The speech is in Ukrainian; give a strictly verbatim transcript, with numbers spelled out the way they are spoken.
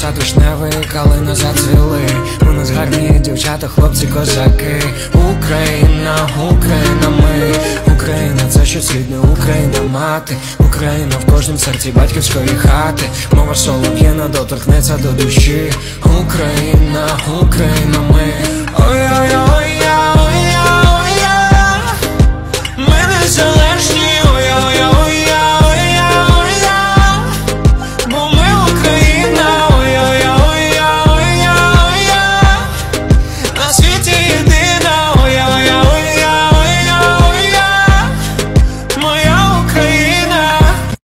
сад вишневий, калина зацвіли. У нас гарні дівчата, хлопці, козаки. Україна, Україна, ми. Україна, це щось рідне, Україна, мати. Україна в кожнім серці батьківської хати. Мова солов'їна доторкнеться до душі. Україна, Україна, ми. Ой-ой-ой.